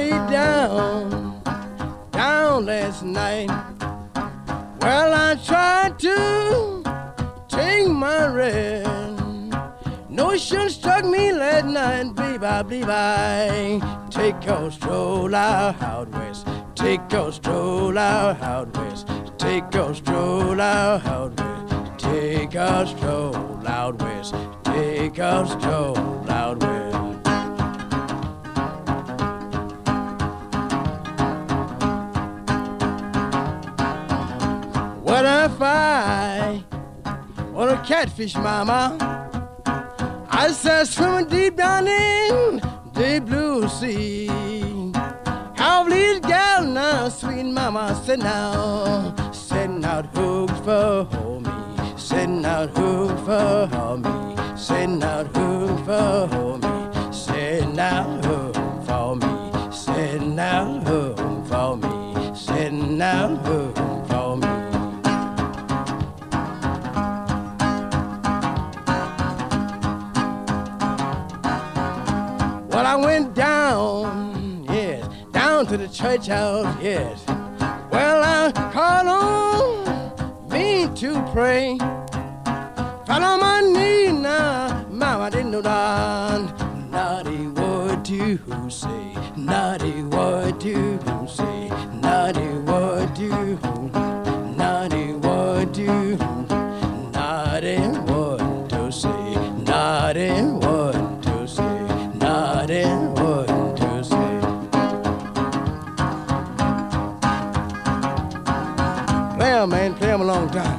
laid down last night. Well, I tried to take my rest. Notion struck me last night, babe. I believe I take a stroll out west. Take a stroll out west. Take a stroll out west. Take a stroll out west. Take a stroll out west. What if I want a catfish, mama? I said swimming deep down in the blue sea. How these gals now, sweet mama, setting out hooks for me, setting out hooks for me, setting out hooks for me, setting out hooks for me, setting out hooks for me, setting out hooks for me. Well, I went down, yes, down to the church house, yes. Well, I called on me to pray. Fell on my knee now, mama didn't know that. Naughty word to say, naughty word to say, naughty word to, naughty word to, naughty word to say, naughty word to say. Naughty word to say. Play 'em, man, play 'em a long time.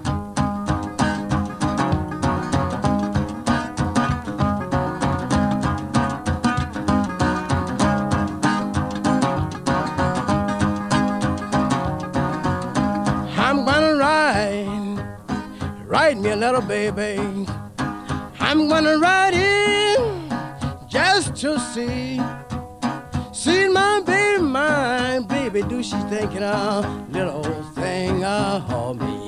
I'm gonna write me a letter, baby. I'm gonna write it just to see my baby, do she thinking of little thing of me?